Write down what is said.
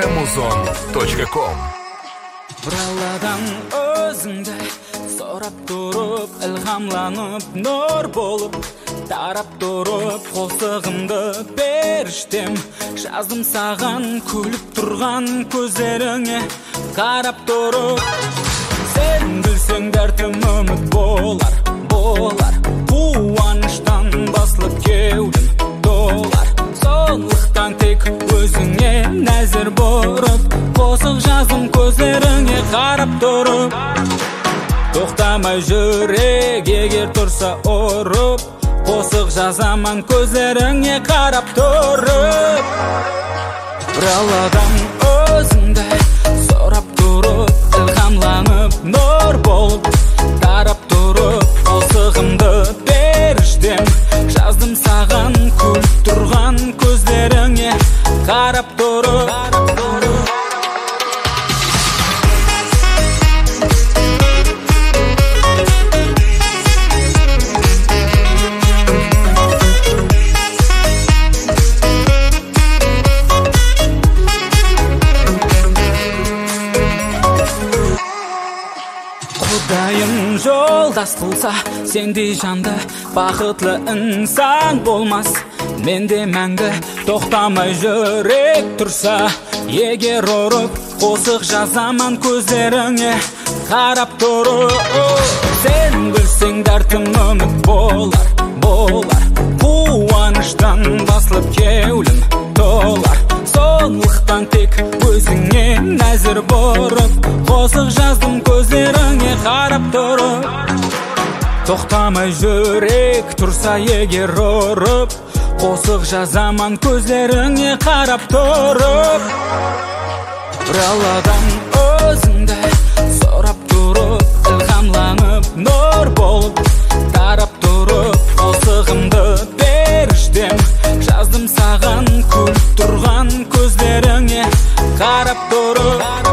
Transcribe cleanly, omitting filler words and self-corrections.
amazon.com. Buralardan özünde sorap durup, ilhamlanıp, nur bolup, tarap durup, qo'lsig'imda berishdim. Жаздым саған күліп тұрған көздеріңе қарап тұрып. Сен білсең дәртім үміт болар, болар. Қуаныштан басылып кеудім толар. Сондықтан тек өзіңе нәзір бұрып, қосық жаздым көздеріңе қарап тұрып. Тоқтамай жүрек егер тұрса ұрып, қосық жазаман көздеріңе қарап тұрып. Buralardan özünde sorap durup, ilhamlanıp, nur bolup, tarap durup, qo'lsig'imda berishdim. Жаздым саған күліп тұрған көздеріңе қарап тұрып. Құдайым жолдас қылса, сендей жанды бақытлы инсан болмас. Менде мәңгі тоқтамай жүрек тұрса, егер ұрып, қосық жазаман көздеріңе қарап тұрып. Сен білсең дәртім үміт болар, болар. Қуаныштан басылып кеулім толар. Сондықтан тек өзіңе нәзір бұрып, қосық жаздым көздеріңе қарап тұрып. Тоқтамай жүрек тұрса егер ұрып, қосық жазаман көздеріңе қарап тұрып. Buralardan өзіңді сорап тұрып, ilhamlanып, nur болып, тарап тұрып, qo'lsig'imda berishdim. Жаздым саған күліп тұрған көздеріңе қарап тұрып.